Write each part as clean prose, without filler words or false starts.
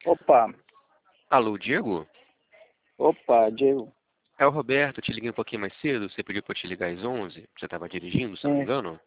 Opa, Alô, Diego? opa, Diego. É o Roberto, te liguei um pouquinho mais cedo, você pediu para eu te ligar às 11, você estava dirigindo, se eu não me Sim, engano?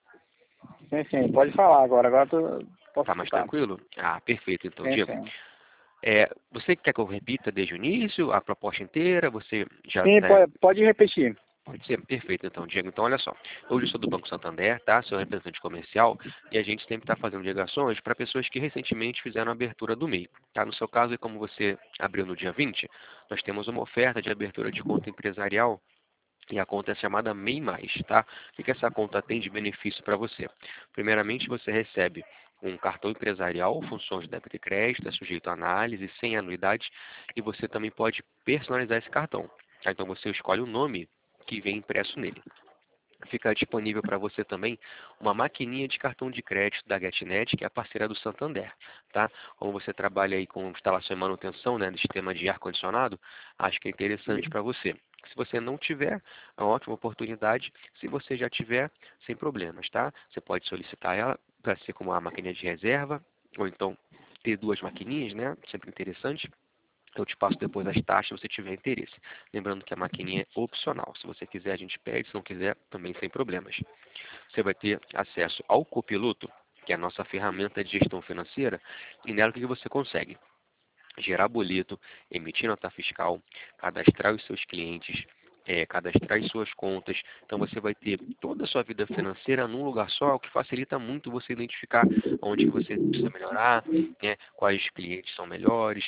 sim, pode falar agora. Posso Tá mais escutar. tranquilo? Ah, perfeito então, Sim, Diego. sim. Você quer que eu repita desde o início, a proposta inteira? Você já Sim, está. pode repetir. Pode ser? Perfeito então, Diego. Então, olha só. Hoje eu sou do Banco Santander, tá? Sou representante comercial e a gente sempre está fazendo ligações para pessoas que recentemente fizeram a abertura do MEI. Tá? No seu caso, como você abriu no dia 20, nós temos uma oferta de abertura de conta empresarial. E a conta é chamada MEI+, tá? O que essa conta tem de benefício para você? Primeiramente, você recebe um cartão empresarial, funções de débito e crédito, é sujeito a análise, sem anuidade, e você também pode personalizar esse cartão. Tá? Então você escolhe o nome que vem impresso nele. Fica disponível para você também uma maquininha de cartão de crédito da GetNet, que é a parceira do Santander. Tá? Como você trabalha aí com instalação e manutenção, né, do sistema de ar-condicionado, acho que é interessante para você. Se você não tiver, é uma ótima oportunidade. Se você já tiver, sem problemas, tá? Você pode solicitar ela para ser como uma maquininha de reserva, ou então ter duas maquininhas, né? Sempre interessante. Eu te passo depois as taxas se você tiver interesse. Lembrando que a maquininha é opcional. Se você quiser, a gente pede. Se não quiser, também sem problemas. Você vai ter acesso ao Copiloto, que é a nossa ferramenta de gestão financeira. E nela o que você consegue? Gerar boleto, emitir nota fiscal, cadastrar os seus clientes, cadastrar as suas contas. Então você vai ter toda a sua vida financeira num lugar só, o que facilita muito você identificar onde que você precisa melhorar, né, quais clientes são melhores,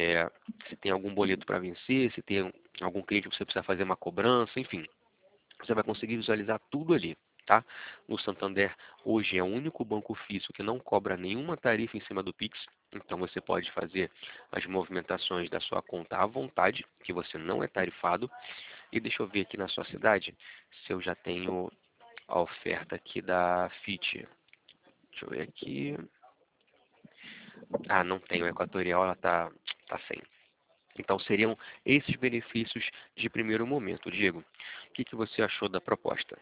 se tem algum boleto para vencer, se tem algum cliente que você precisa fazer uma cobrança, enfim. Você vai conseguir visualizar tudo ali. Tá? No Santander, hoje é o único banco físico que não cobra nenhuma tarifa em cima do Pix. Então você pode fazer as movimentações da sua conta à vontade, que você não é tarifado. E deixa eu ver aqui na sua cidade se eu já tenho a oferta aqui da FIT. Deixa eu ver aqui. Ah, não tenho. A Equatorial ela tá sem. Então seriam esses benefícios de primeiro momento. Diego, o que você achou da proposta?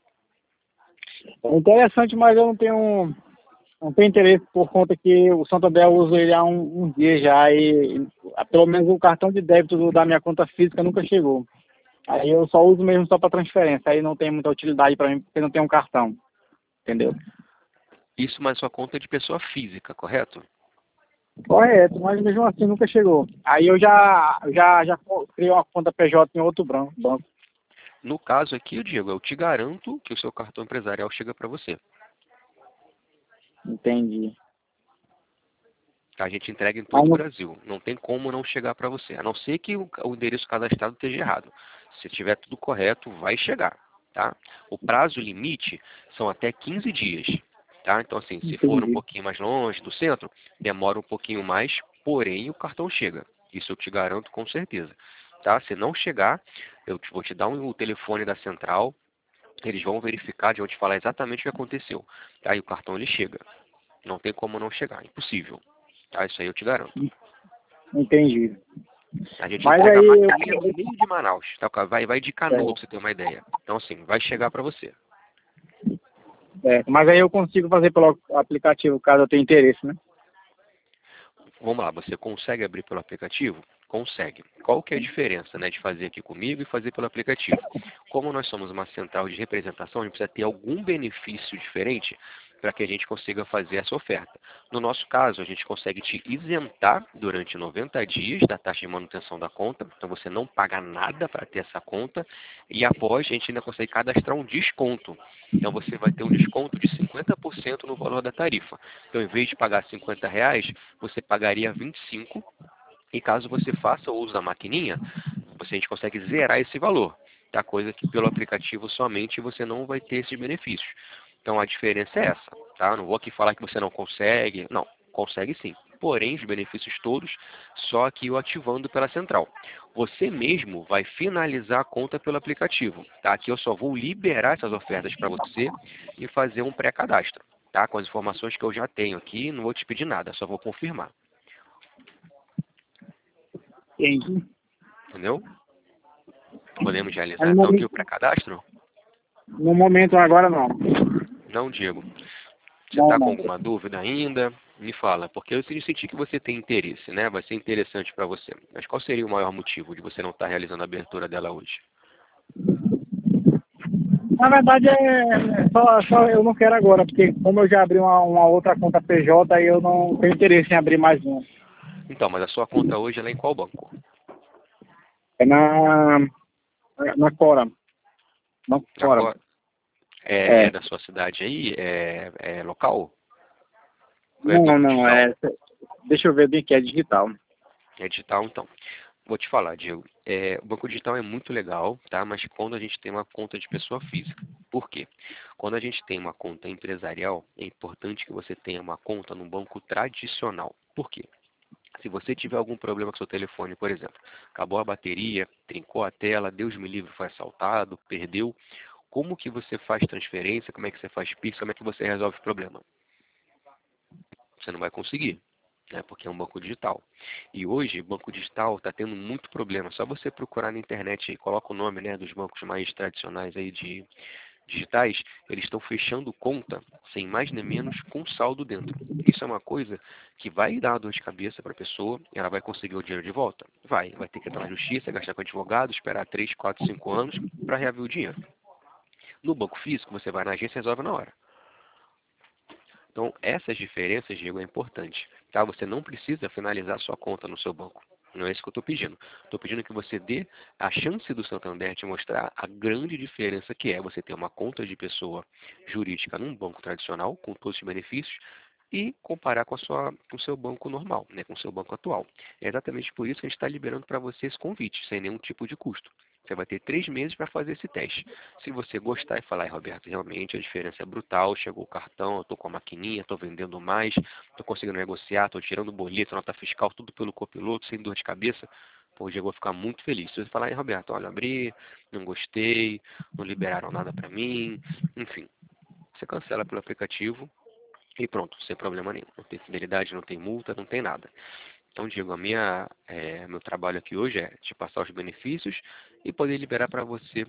É interessante, mas eu não tenho interesse por conta que o Santander eu uso ele há um dia já e pelo menos o cartão de débito da minha conta física nunca chegou. Aí eu só uso mesmo só para transferência. Aí não tem muita utilidade para mim porque não tem um cartão. Entendeu? Isso, mas sua conta é de pessoa física, correto? Correto, mas mesmo assim nunca chegou. Aí eu já criei uma conta PJ em outro banco. No caso aqui, Diego, eu te garanto que o seu cartão empresarial chega para você. Entendi. Tá? A gente entrega em Mas todo o não, Brasil. Não tem como não chegar para você. A não ser que o endereço cadastrado esteja errado. Se tiver tudo correto, vai chegar. Tá? O prazo limite são até 15 dias. Tá? Então, assim, se for um entendi. pouquinho mais longe do centro, demora um pouquinho mais, porém o cartão chega. Isso eu te garanto com certeza. Tá? Se não chegar, vou te dar o telefone da central. Eles vão verificar, de onde falar exatamente o que aconteceu. Tá? E o cartão ele chega. Não tem como não chegar, impossível. Tá? Isso aí eu te garanto. Entendi. A gente Mas entrega a aí, maquininha no meio de Manaus. Tá? Vai de Canoa, pra você ter uma ideia. Então, assim, vai chegar para você. mas aí eu consigo fazer pelo aplicativo caso eu tenha interesse, né? Vamos lá, você consegue abrir pelo aplicativo? Consegue. Qual que é a diferença, né, de fazer aqui comigo e fazer pelo aplicativo? Como nós somos uma central de representação, a gente precisa ter algum benefício diferente para que a gente consiga fazer essa oferta. No nosso caso, a gente consegue te isentar durante 90 dias da taxa de manutenção da conta, então você não paga nada para ter essa conta, e após a gente ainda consegue cadastrar um desconto. Então você vai ter um desconto de 50% no valor da tarifa. Então, em vez de pagar R$ 50, você pagaria 25, e caso você faça o uso da maquininha, a gente consegue zerar esse valor. Tá? Coisa que pelo aplicativo somente você não vai ter esses benefícios. Então a diferença é essa. Tá? Não vou aqui falar que você não consegue. Não, consegue sim. Porém, os benefícios todos, só aqui o ativando pela central. Você mesmo vai finalizar a conta pelo aplicativo. Tá? Aqui eu só vou liberar essas ofertas para você e fazer um pré-cadastro. Tá? Com as informações que eu já tenho aqui, não vou te pedir nada, só vou confirmar. Entendi. Entendeu? Podemos Mas realizar então aqui o pré-cadastro? no momento agora não. Não, Diego. Você Não, está com não. alguma dúvida ainda? Me fala, porque eu senti que você tem interesse, né? Vai ser interessante para você. Mas qual seria o maior motivo de você não estar realizando a abertura dela hoje? Na verdade, só eu não quero agora, porque como eu já abri uma outra conta PJ, aí eu não tenho interesse em abrir mais uma. Então, mas a sua conta hoje ela é em qual banco? É na Cora. Não, Na Cora. É É. da sua cidade aí? É local? Ou é Não, banco não, digital? deixa eu ver bem que é digital. É digital, então. Vou te falar, Diego. O banco digital é muito legal, tá? Mas quando a gente tem uma conta de pessoa física. Por quê? Quando a gente tem uma conta empresarial, é importante que você tenha uma conta no banco tradicional. Por quê? Se você tiver algum problema com seu telefone, por exemplo, acabou a bateria, trincou a tela, Deus me livre, foi assaltado, perdeu, como que você faz transferência, como é que você faz Pix, como é que você resolve o problema? Você não vai conseguir, né? Porque é um banco digital. E hoje, banco digital está tendo muito problema. Só você procurar na internet e coloca o nome, né, dos bancos mais tradicionais aí de digitais, eles estão fechando conta, sem mais nem menos, com saldo dentro. Isso é uma coisa que vai dar dor de cabeça para a pessoa, e ela vai conseguir o dinheiro de volta? Vai ter que entrar na justiça, gastar com advogado, esperar 3, 4, 5 anos para reaver o dinheiro. No banco físico, você vai na agência e resolve na hora. Então, essas diferenças, Diego, é importante. Tá? Você não precisa finalizar sua conta no seu banco. Não é isso que eu estou pedindo. Estou pedindo que você dê a chance do Santander te mostrar a grande diferença que é você ter uma conta de pessoa jurídica num banco tradicional, com todos os benefícios, e comparar com o seu banco normal, né, com o seu banco atual. É exatamente por isso que a gente está liberando para você esse convite, sem nenhum tipo de custo. Você vai ter 3 meses para fazer esse teste. Se você gostar e falar, Roberto, realmente a diferença é brutal, chegou o cartão, eu estou com a maquininha, estou vendendo mais, estou conseguindo negociar, estou tirando boleto, nota fiscal, tudo pelo copiloto, sem dor de cabeça, pô, o Diego vai ficar muito feliz. Se você falar, Roberto, olha, abri, não gostei, não liberaram nada para mim, enfim, você cancela pelo aplicativo e pronto, sem problema nenhum. Não tem fidelidade, não tem multa, não tem nada. Então, Diego, meu trabalho aqui hoje é te passar os benefícios e poder liberar para você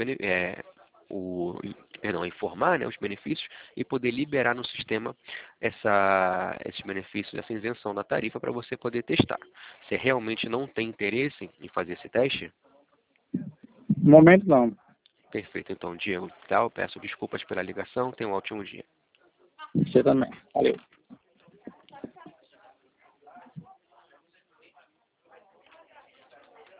informar, né, os benefícios e poder liberar no sistema esses benefícios, essa isenção da tarifa para você poder testar. Você realmente não tem interesse em fazer esse teste? No momento, não. Perfeito, então, Diego, tá? Eu peço desculpas pela ligação, tenha um ótimo dia. Você também. Valeu.